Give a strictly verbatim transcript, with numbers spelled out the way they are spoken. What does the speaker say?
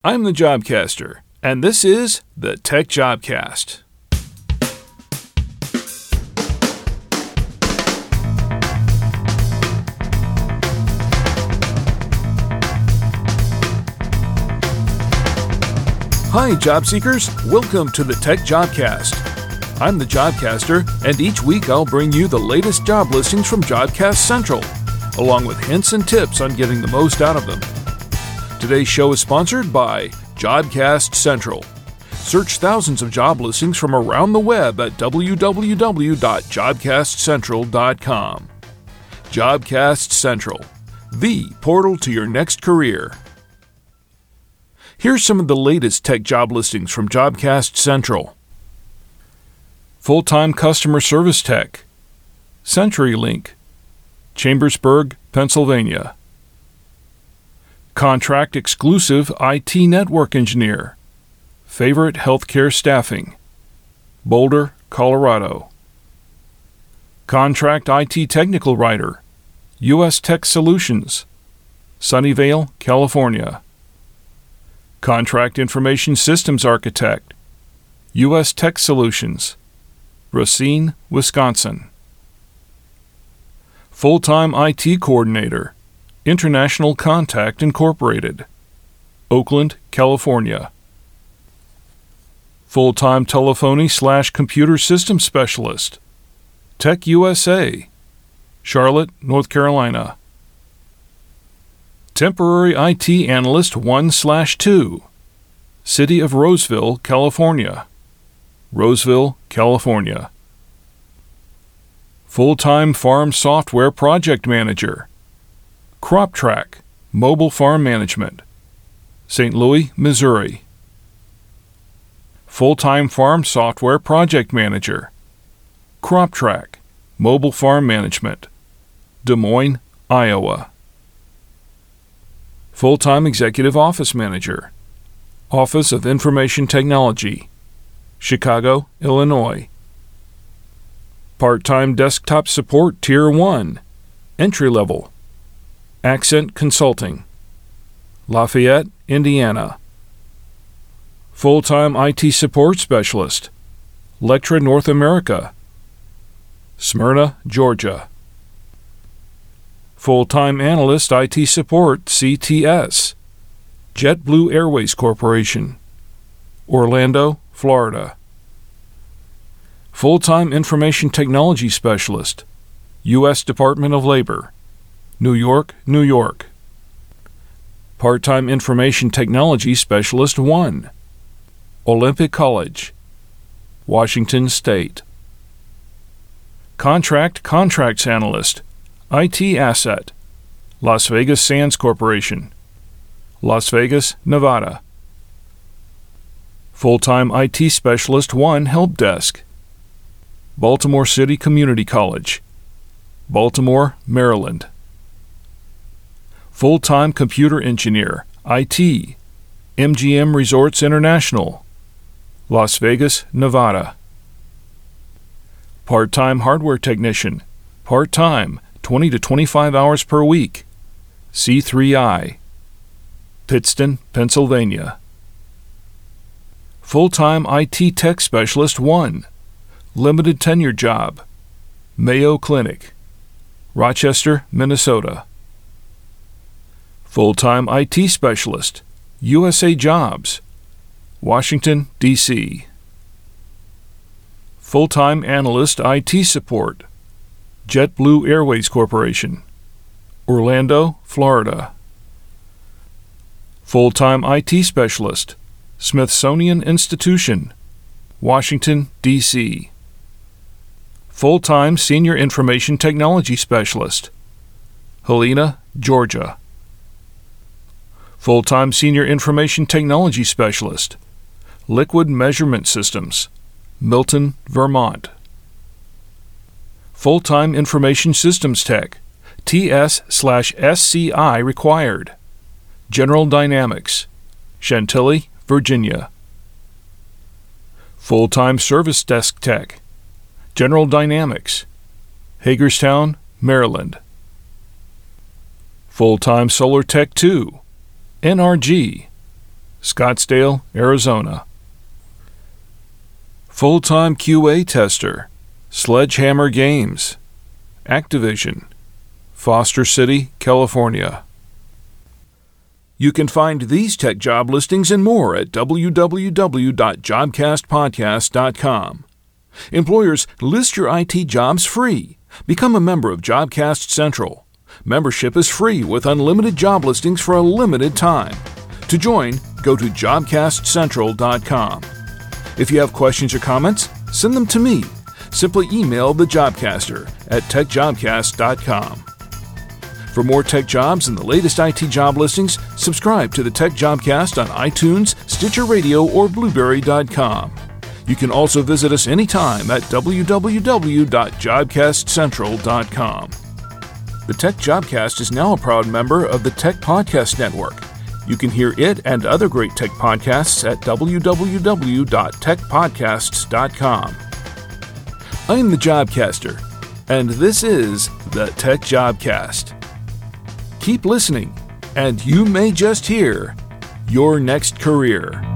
I'm the Jobcaster, and this is the Tech Jobcast. Hi, job seekers. Welcome to the Tech Jobcast. I'm the Jobcaster, and each week I'll bring you the latest job listings from Jobcast Central, along with hints and tips on getting the most out of them. Today's show is sponsored by Jobcast Central. Search thousands of job listings from around the web at w w w dot jobcast central dot com. Jobcast Central, the portal to your next career. Here's some of the latest tech job listings from Jobcast Central. Full-time customer service tech, CenturyLink, Chambersburg, Pennsylvania. Contract exclusive I T network engineer, Favorite Healthcare Staffing, Boulder, Colorado. Contract I T technical writer, U S Tech Solutions, Sunnyvale, California. Contract information systems architect, U S Tech Solutions, Racine, Wisconsin. Full-time I T coordinator, International Contact Incorporated, Oakland, California. Full-time telephony slash computer system specialist, Tech U S A, Charlotte, North Carolina. Temporary I T analyst one slash two, City of Roseville, California, Roseville, California. Full-time farm software project manager, CropTrack, Mobile Farm Management, Saint Louis, Missouri. Full-time farm software project manager, CropTrack, Mobile Farm Management, Des Moines, Iowa. Full-time executive office manager, Office of Information Technology, Chicago, Illinois. Part-time desktop support Tier one, entry level, Accent Consulting, Lafayette, Indiana. Full-time I T support specialist, Lectra North America, Smyrna, Georgia. Full-time analyst I T support C T S, JetBlue Airways Corporation, Orlando, Florida. Full-time information technology specialist, U S Department of Labor, New York, New York. Part-time information technology specialist one, Olympic College, Washington State. Contract contracts analyst, I T asset, Las Vegas Sands Corporation, Las Vegas, Nevada. Full-time I T specialist one help desk, Baltimore City Community College, Baltimore, Maryland. Full-time computer engineer, I T, M G M Resorts International, Las Vegas, Nevada. Part-time hardware technician, part-time, twenty to twenty-five hours per week, C three I, Pittston, Pennsylvania. Full-time I T tech specialist one, limited tenure job, Mayo Clinic, Rochester, Minnesota. Full-time I T specialist, U S A Jobs, Washington, D C. Full-time analyst I T support, JetBlue Airways Corporation, Orlando, Florida. Full-time I T specialist, Smithsonian Institution, Washington, D C. Full-time senior information technology specialist, Helena, Georgia. Full-time senior information technology specialist, Liquid Measurement Systems, Milton, Vermont. Full-time information systems tech, T S slash S C I required, General Dynamics, Chantilly, Virginia. Full-time service desk tech, General Dynamics, Hagerstown, Maryland. Full-time solar tech two, N R G, Scottsdale, Arizona. Full-time Q A tester, Sledgehammer Games, Activision, Foster City, California. You can find these tech job listings and more at w w w dot jobcast podcast dot com. Employers, list your I T jobs free. Become a member of Jobcast Central. Membership is free with unlimited job listings for a limited time. To join, go to jobcast central dot com. If you have questions or comments, send them to me. Simply email the Jobcaster at tech jobcast dot com. For more tech jobs and the latest I T job listings, subscribe to the Tech Jobcast on iTunes, Stitcher Radio, or Blueberry dot com. You can also visit us anytime at w w w dot jobcast central dot com. The Tech Jobcast is now a proud member of the Tech Podcast Network. You can hear it and other great tech podcasts at w w w dot tech podcasts dot com. I'm the Jobcaster, and this is the Tech Jobcast. Keep listening, and you may just hear your next career.